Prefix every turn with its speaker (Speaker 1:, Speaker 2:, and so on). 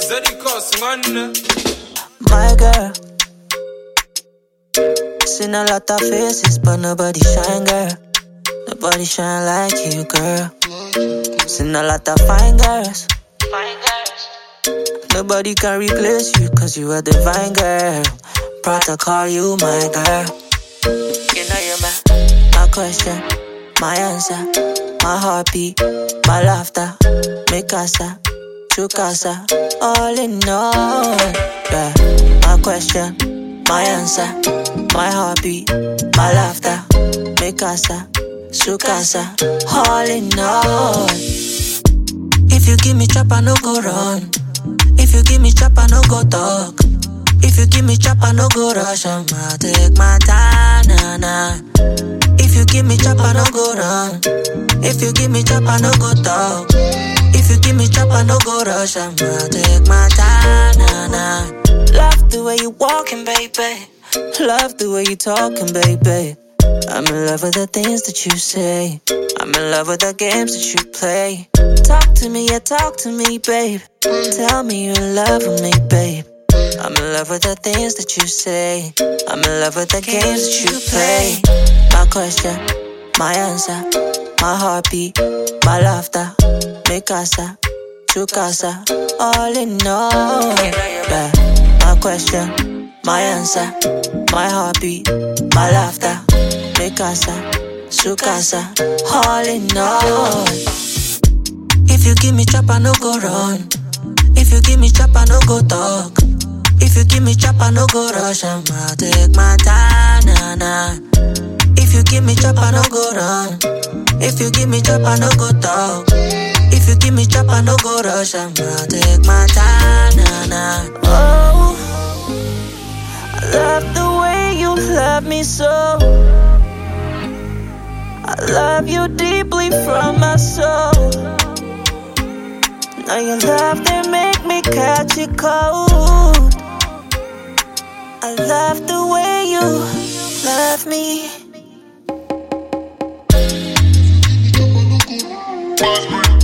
Speaker 1: My girl, seen a lot of faces, but nobody shine, girl. Nobody shine like you, girl. Seen a lot of fine girls. Nobody can replace you, cause you are divine, girl. Proud to call you my girl. You know you're my question, my answer, my heartbeat, my laughter, mi casa, tu casa, all in all. Yeah, my question, my answer, my heartbeat, my laughter, mi casa, su casa, all in all. If you give me chop, I no go run. If you give me chop, I no go talk. If you give me chop, I no go rush. I'ma take my time, nah, nah. If you give me chop, I no go run. If you give me chop, I no go talk. If you give me chop, I no go rush. I'ma take my time, nah, nah. Love the way you walking, baby. Love the way you talking, baby. I'm in love with the things that you say. I'm in love with the games that you play. Talk to me, yeah, talk to me, babe. Tell me you're in love with me, babe. I'm in love with the things that you say. I'm in love with the games that you play. My question, my answer, my heartbeat, my laughter, mi casa, tu casa, all in all. Yeah. My question, my answer, my heartbeat, my laughter, mi casa, su casa, all in all. If you give me chop, I no go run. If you give me chop, I no go talk. If you give me chop, I no go rush. I'ma take my time, nah, nah. If you give me chop, I no go run. If you give me chop, I no go talk. If you give me chop, I no go rush. I'ma take my time, nah, nah. Oh, I love the way you love me so. I love you deeply from my soul. Now your love, they make me catch it cold. I love the way you love me.